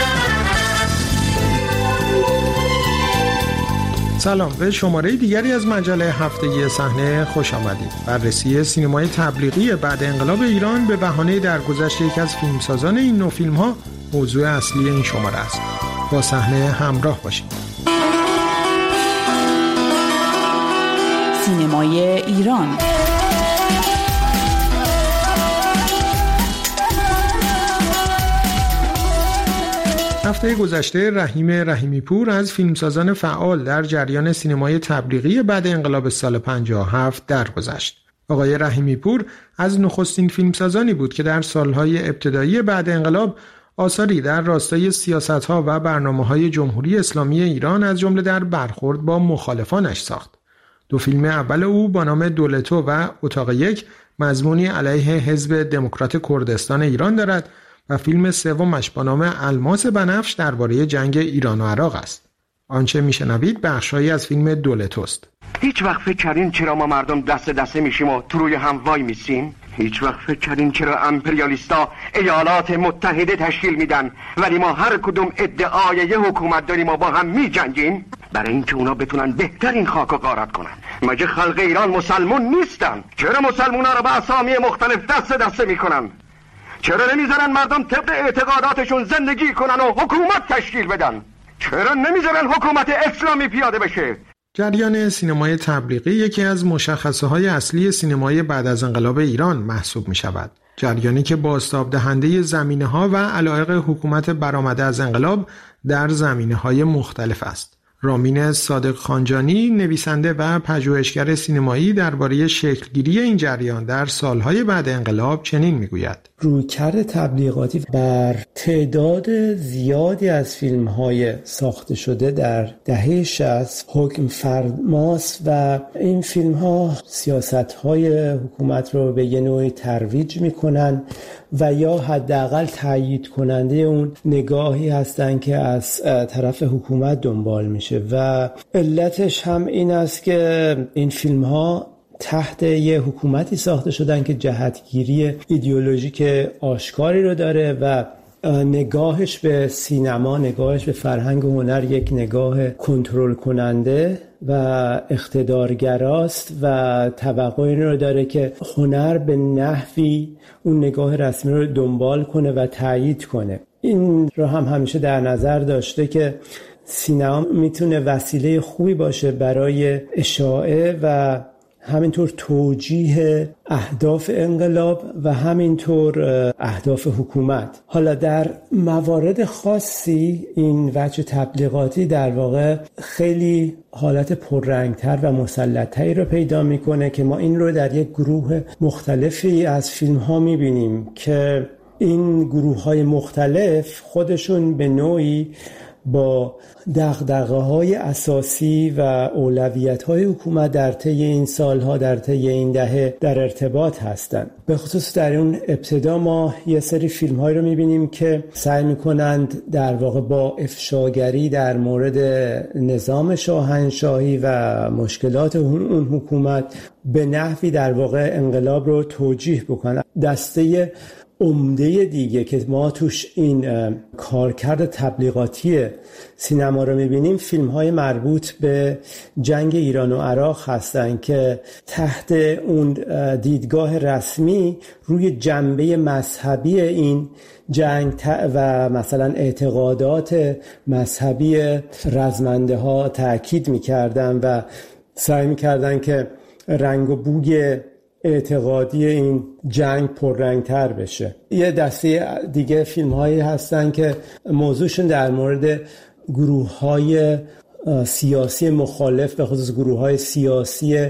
سلام، به شماره دیگری از مجله هفتگی صحنه خوش آمدید. بررسی سینمای تبلیغی بعد انقلاب ایران به بهانه درگذشت یکی از فیلمسازان این نوع فیلم‌ها موضوع اصلی این شماره است. با صحنه همراه باشید. سینمای ایران. هفته گذشته رحیم رحیمی پور از فیلمسازان فعال در جریان سینمای تبلیغی بعد انقلاب سال پنجاه و هفت درگذشت. آقای رحیمی پور از نخستین فیلمسازانی بود که در سالهای ابتدایی بعد انقلاب آثاری در راستای سیاست‌ها و برنامه‌های جمهوری اسلامی ایران از جمله در برخورد با مخالفانش ساخت. دو فیلم اول او با نام دولتو و اتاق یک مضمونی علیه حزب دموکرات کردستان ایران دارد و فیلم سومش با نام الماس بنفش درباره جنگ ایران و عراق است. آنچه میشنوید بخشایی از فیلم دولتوست. هیچ وقت فکر کردین چرا ما مردم دست دسته میشیم و تو روی هم وای میسیم؟ هیچ وقت فکر کردین چرا امپریالیستا ایالات متحده تشکیل میدن ولی ما هر کدوم ادعای یه حکومت داریم و با هم میجنگیم؟ برای اینکه اونا بتونن بهترین خاک و غارت کنن. مگه خلق ایران مسلمون نیستن؟ چرا مسلمونا رو به اسامی مختلف دست دسته میکنن؟ چرا نمیذارن مردم طبق اعتقاداتشون زندگی کنن و حکومت تشکیل بدن؟ چرا نمیذارن حکومت اسلامی پیاده بشه؟ جریان سینمای تبلیغی یکی از مشخصه‌های اصلی سینمای بعد از انقلاب ایران محسوب می شود. جریانی که بازتاب دهنده زمینه‌ها و علایق حکومت برآمده از انقلاب در زمینه‌های مختلف است. رامین صادق خانجانی، نویسنده و پژوهشگر سینمایی، درباره شکلگیری این جریان در سالهای بعد انقلاب چنین میگوید: رویکرد تبلیغاتی بر تعداد زیادی از فیلم‌های ساخته شده در دهه شصت حکم فرماست و این فیلم‌ها سیاست‌های حکومت رو به یه نوعی ترویج می‌کنن و یا حداقل تأیید کننده اون نگاهی هستن که از طرف حکومت دنبال میشه و علتش هم این است که این فیلم‌ها تحت یه حکومتی ساخته شدن که جهتگیری ایدئولوژیک آشکاری رو داره و نگاهش به سینما، نگاهش به فرهنگ و هنر یک نگاه کنترل کننده و اقتدارگراست و توقع این رو داره که هنر به نحوی اون نگاه رسمی رو دنبال کنه و تایید کنه. این رو هم همیشه در نظر داشته که سینما میتونه وسیله خوبی باشه برای اشاعه و همینطور توجیه اهداف انقلاب و همینطور اهداف حکومت. حالا در موارد خاصی این وجه تبلیغاتی در واقع خیلی حالت پررنگتر و مسلط‌تری رو پیدا میکنه که ما این رو در یک گروه مختلفی از فیلم ها میبینیم که این گروه های مختلف خودشون به نوعی با دغدغه‌های اساسی و اولویت‌های حکومت در طی این سالها، در طی این دهه در ارتباط هستند. به خصوص در اون ابتدا ما یه سری فیلم‌هایی رو می‌بینیم که سعی می‌کنند در واقع با افشاگری در مورد نظام شاهنشاهی و مشکلات اون حکومت به نحوی در واقع انقلاب رو توجیه بکنن. دسته عمده دیگه که ما توش این کارکرد تبلیغاتی سینما رو میبینیم فیلم های مربوط به جنگ ایران و عراق هستن که تحت اون دیدگاه رسمی روی جنبه مذهبی این جنگ و مثلا اعتقادات مذهبی رزمنده ها تأکید میکردن و سعی میکردن که رنگ و بوی اعتقادی این جنگ پررنگتر بشه. یه دسته دیگه فیلم هایی هستن که موضوعشون در مورد گروه های سیاسی مخالف، به خصوص گروه های سیاسی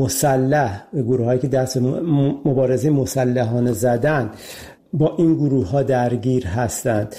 مسلح، گروه هایی که دست مبارزه مسلحانه زدن، با این گروه ها درگیر هستند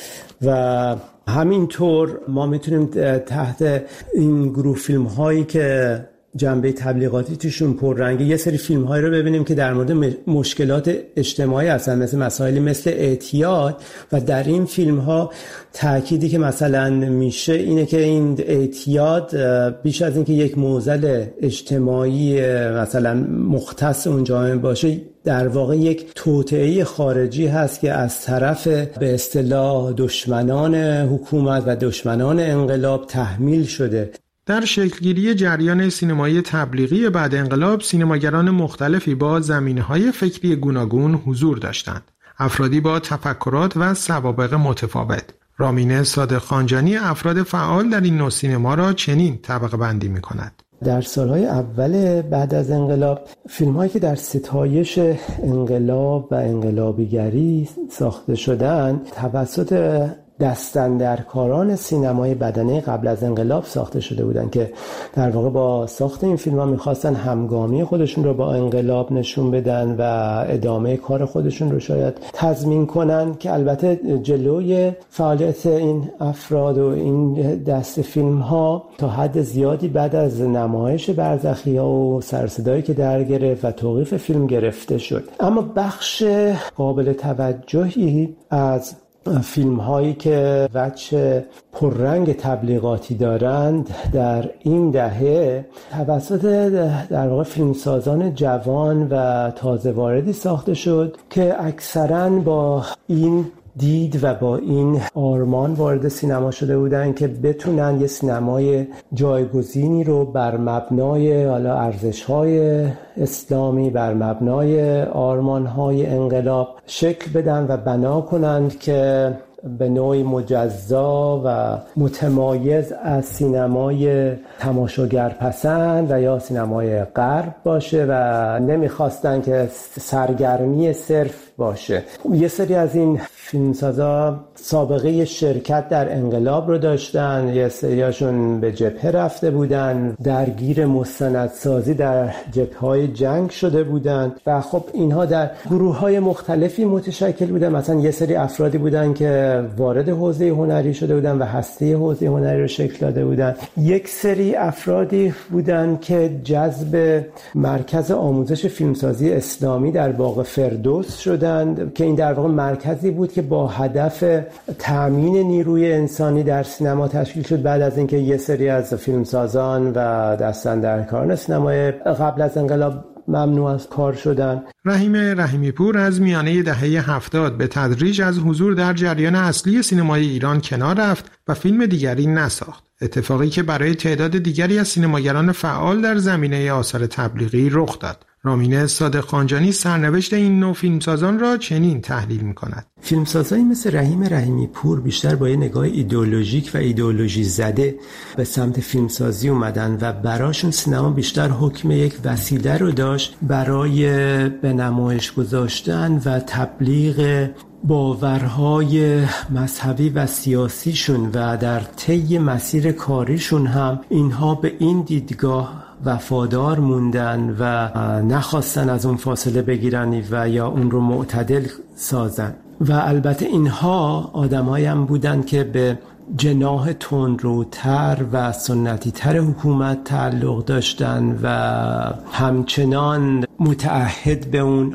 و همینطور ما میتونیم تحت این گروه فیلم هایی که جنبه تبلیغاتی توشون پررنگه یه سری فیلم هایی رو ببینیم که در مورد مشکلات اجتماعی هستن، مثل مسائلی مثل اعتیاد، و در این فیلم ها تأکیدی که مثلا میشه اینه که این اعتیاد بیش از اینکه یک معضل اجتماعی مثلا مختص اون جامعه باشه، در واقع یک توطئه خارجی هست که از طرف به اصطلاح دشمنان حکومت و دشمنان انقلاب تحمیل شده. در شکلگیری جریان سینمایی تبلیغی بعد انقلاب، سینماگران مختلفی با زمینه‌های فکری گوناگون حضور داشتند. افرادی با تفکرات و سوابق متفاوت. رامین صادق خانجانی افراد فعال در این نوع سینما را چنین طبقه بندی می‌کند. در سالهای اول بعد از انقلاب، فیلم‌هایی که در ستایش انقلاب و انقلابیگری ساخته شدند توسط دستاندرکاران سینمای بدنه قبل از انقلاب ساخته شده بودند که در واقع با ساخت این فیلم‌ها می‌خواستن همگامی خودشون رو با انقلاب نشون بدن و ادامه کار خودشون رو شاید تضمین کنن، که البته جلوی فعالیت این افراد و این دست فیلم‌ها تا حد زیادی بعد از نمایش برزخی‌ها و سرصدایی که در گرفت و توقیف فیلم گرفته شد. اما بخش قابل توجهی از فیلم هایی که وجه پررنگ تبلیغاتی دارند در این دهه توسط در واقع فیلمسازان جوان و تازه واردی ساخته شد که اکثراً با این دید و با این آرمان وارد سینما شده بودن که بتونن یه سینمای جایگزینی رو بر مبنای حالا ارزش‌های اسلامی، بر مبنای آرمان‌های انقلاب شکل بدن و بنا کنند که به نوعی مجزا و متمایز از سینمای تماشاگرپسند و یا سینمای غرب باشه و نمیخواستن که سرگرمی صرف باشه. یه سری از این فیلمسازا سابقه شرکت در انقلاب رو داشتن، یه سریاشون به جبهه رفته بودن، درگیر مستندسازی در جبهه‌های جنگ شده بودن و خب اینها در گروه‌های مختلفی متشکل بودن. مثلا یه سری افرادی بودن که وارد حوزه هنری شده بودن و هسته حوزه هنری رو شکل داده بودن. یک سری افرادی بودن که جذب مرکز آموزش فیلمسازی اسلامی در باغ فردوس شدند که این در واقع مرکزی بود که با هدف تأمین نیروی انسانی در سینما تشکیل شد بعد از اینکه یه سری از فیلمسازان و دستاندرکاران سینمای قبل از انقلاب ممنوع از کار شدن. رحیم رحیمی پور از میانه دهه هفتاد به تدریج از حضور در جریان اصلی سینمای ایران کنار رفت و فیلم دیگری نساخت. اتفاقی که برای تعداد دیگری از سینماگران فعال در زمینه آثار تبلیغی رخ داد. رامین صادق خانجانی سرنوشت این نوع فیلمسازان را چنین تحلیل می‌کند. فیلمسازایی مثل رحیم رحیمی پور بیشتر با یه نگاه ایدئولوژیک و ایدئولوژی زده به سمت فیلمسازی اومدن و براشون سینما بیشتر حکم یک وسیله رو داشت برای به نمایش گذاشتن و تبلیغ باورهای مذهبی و سیاسیشون و در طی مسیر کاریشون هم اینها به این دیدگاه وفادار موندن و نخواستن از اون فاصله بگیرن و یا اون رو معتدل سازن. و البته اینها آدمایی هم بودن که به جناح تندروتر و سنتی تر حکومت تعلق داشتن و همچنان متعهد به اون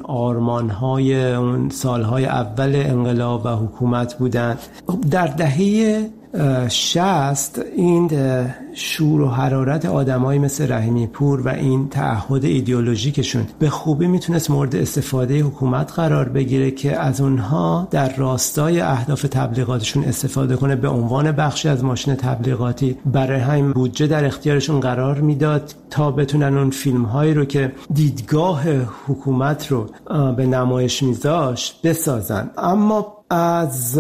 آرمانهای اون سالهای اول انقلاب و حکومت بودن. در دهه شصت این شور و حرارت آدمایی مثل رحیمی پور و این تعهد ایدئولوژیکشون به خوبی میتونست مورد استفاده حکومت قرار بگیره که از اونها در راستای اهداف تبلیغاتشون استفاده کنه، به عنوان بخشی از ماشین تبلیغاتی برای همین بودجه در اختیارشون قرار میداد تا بتونن اون فیلم هایی رو که دیدگاه حکومت رو به نمایش میذاشت بسازن. اما از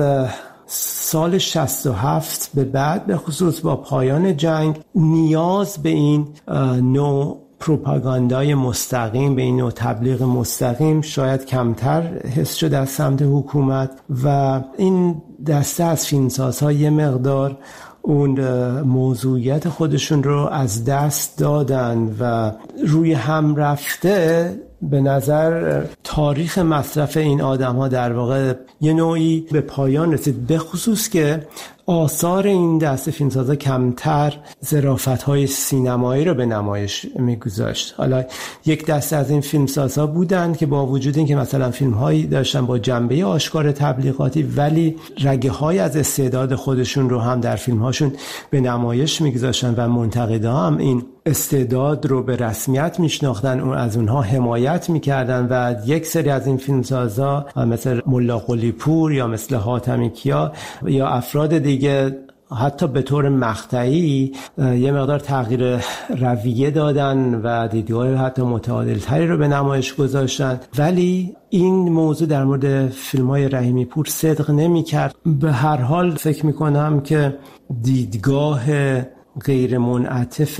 سال شصت و هفت به بعد، به خصوص با پایان جنگ، نیاز به این نوع پروپاگاندای مستقیم، به این نوع تبلیغ مستقیم شاید کمتر حس شد از سمت حکومت و این دسته از فیلمسازها یه مقدار اون موضوعیت خودشون رو از دست دادن و روی هم رفته به نظر تاریخ مصرف این آدم ها در واقع یه نوعی به پایان رسید، به خصوص که آثار این دسته فیلمسازا کمتر ظرافت‌های سینمایی رو به نمایش می‌گذاشت. حالا یک دسته از این فیلمسازها بودند که با وجود اینکه مثلا فیلم‌هایی داشتن با جنبه آشکار تبلیغاتی، ولی رگه‌های از استعداد خودشون رو هم در فیلم‌هاشون به نمایش می‌گذاشتن و منتقدها هم این استعداد رو به رسمیت میشناختن، اون از اونها حمایت میکردن و یک سری از این فیلمسازا مثل ملا قلی پور یا مثل حاتمی کیا یا افراد دیگه حتی به طور مقطعی یه مقدار تغییر رویه دادن و دیدگاه حتی متعادل تری رو به نمایش گذاشتن، ولی این موضوع در مورد فیلم‌های رحیمی پور صدق نمی‌کرد. به هر حال فکر می‌کنم که دیدگاه غیر منعطف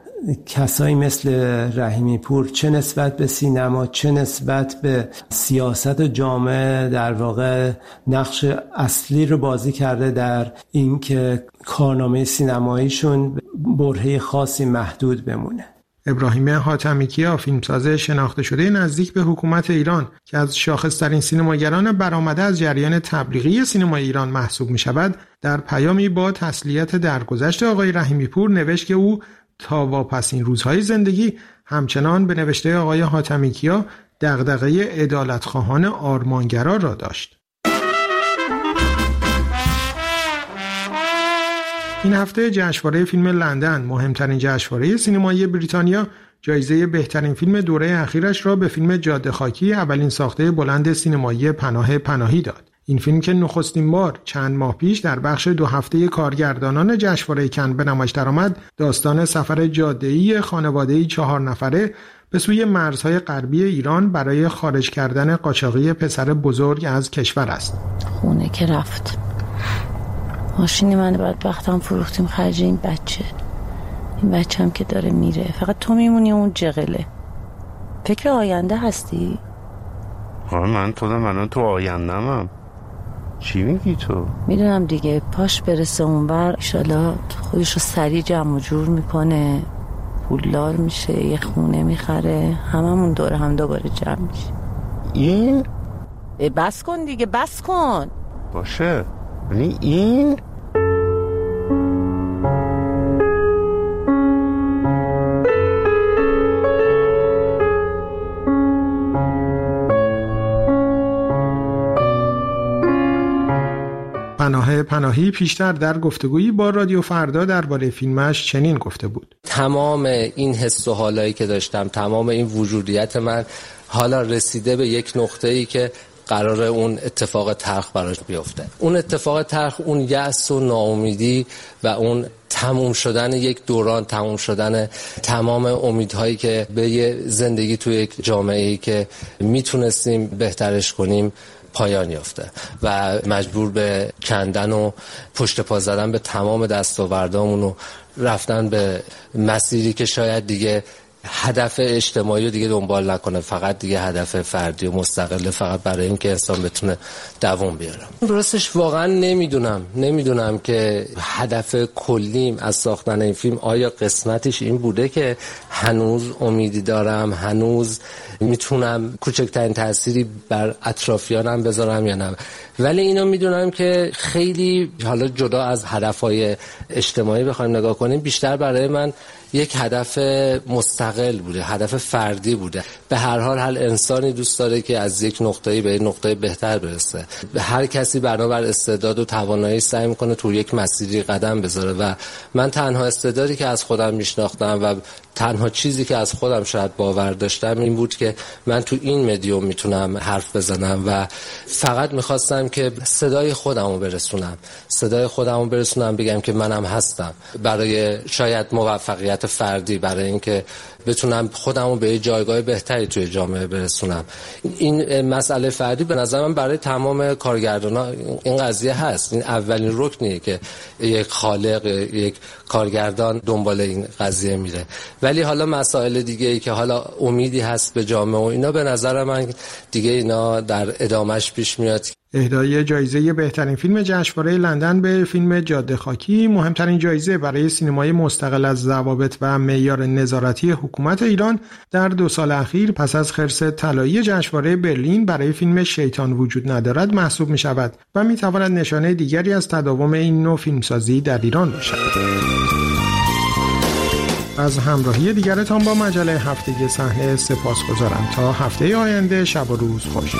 کسایی مثل رحیمی پور چه نسبت به سینما چه نسبت به سیاست و جامعه در واقع نقش اصلی رو بازی کرده در اینکه کارنامه سینماییشون برهه خاصی محدود بمونه. ابراهیم حاتمی کیا، فیلمساز شناخته شده نزدیک به حکومت ایران که از شاخص‌ترین سینماگران برآمده از جریان تبلیغی سینمای ایران محسوب می‌شود، در پیامی با تسلیت درگذشت آقای رحیمی پور نوشت که او تا واپسین روزهای زندگی همچنان به نوشته آقای حاتمی کیا دغدغه عدالت‌خواهان آرمانگرا را داشت. این هفته جشنواره فیلم لندن، مهمترین جشنواره سینمایی بریتانیا، جایزه بهترین فیلم دوره اخیرش را به فیلم جاده خاکی، اولین ساخته بلند سینمایی پناه پناهی داد. این فیلم که نخستین بار چند ماه پیش در بخش دو هفته کارگردانان جشنواره کن به نمایش درآمد، داستان سفر جاده‌ای خانواده‌ای چهار نفره به سوی مرزهای غربی ایران برای خارج کردن قاچاقی پسر بزرگ از کشور است. خونه که رفت، ماشین من بدبختم فروختیم خرج این بچه. این بچه هم که داره میره، فقط تو میمونی اون جغله. فکر آینده هستی؟ آره من تو من تو آینده‌ام. چی میگی تو؟ میدونم دیگه، پاش برسه اونور ایشالا خودش رو سریع جمع و جور میکنه، پولدار میشه، یه خونه میخره، هممون دور هم دوباره جمع میشه. این؟ بس کن دیگه، بس کن. باشه، یعنی این؟ پناه پناهی پیشتر در گفتگویی با رادیو فردا درباره فیلمش چنین گفته بود: تمام این حس و حالایی که داشتم، تمام این وجودیت من حالا رسیده به یک نقطه‌ای که قرار اون اتفاق تلخ براش بیفته. اون اتفاق تلخ، اون یأس و ناامیدی و اون تموم شدن یک دوران، تموم شدن تمام امیدهایی که به یه زندگی توی یک جامعه‌ای که میتونستیم بهترش کنیم پایان یافته و مجبور به کندن و پشت پا زدن به تمام دستاوردامون و رفتن به مسیری که شاید دیگه هدف اجتماعی رو دیگه دنبال نکنه، فقط دیگه هدف فردی و مستقله، فقط برای اینکه انسان بتونه دوام بیاره. راستش واقعا نمیدونم نمیدونم که هدف کلیم از ساختن این فیلم آیا قسمتش این بوده که هنوز امیدی دارم، هنوز میتونم کوچکترین تأثیری بر اطرافیانم بذارم یا نه. ولی اینو میدونم که خیلی، حالا جدا از هدفهای اجتماعی بخوایم نگاه کنیم، بیشتر برای من یک هدف مستقل بوده، هدف فردی بوده. به هر حال هر انسانی دوست داره که از یک نقطه‌ای به یک نقطه بهتر برسه. هر کسی بنابر استعداد و توانایی سعی میکنه تو یک مسیری قدم بذاره و من تنها استعدادی که از خودم میشناختم و تنها چیزی که از خودم شاید باور داشتم این بود که من تو این مدیوم میتونم حرف بزنم و فقط میخواستم که صدای خودمو برسونم صدای خودمو برسونم بگم که منم هستم، برای شاید موفقیت فردی، برای اینکه بتونم خودمو به جایگاه بهتری توی جامعه برسونم. این مسئله فردی به نظر من برای تمام کارگردانا این قضیه هست. این اولین رکنیه که یک خالق، یک کارگردان دنبال این قضیه میره. ولی حالا مسائل دیگه ای که حالا امیدی هست به جامعه و اینا، به نظر من دیگه اینا در ادامهش پیش میاد. اهدای جایزه بهترین فیلم جشنواره لندن به فیلم جاده خاکی، مهمترین جایزه برای سینمای مستقل از ضوابط و معیار نظارتی حکومت ایران در دو سال اخیر پس از خرس طلایی جشنواره برلین برای فیلم شیطان وجود ندارد محسوب می شود و می تواند نشانه دیگری از تداوم این نوع فیلمسازی در ایران باشد. از همراهی دیگرتان با مجله هفتگی صحنه سپاسگزارم. تا هفته آینده شب و روز خوش.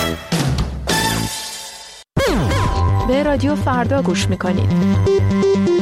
به رادیو فردا گوش میکنید.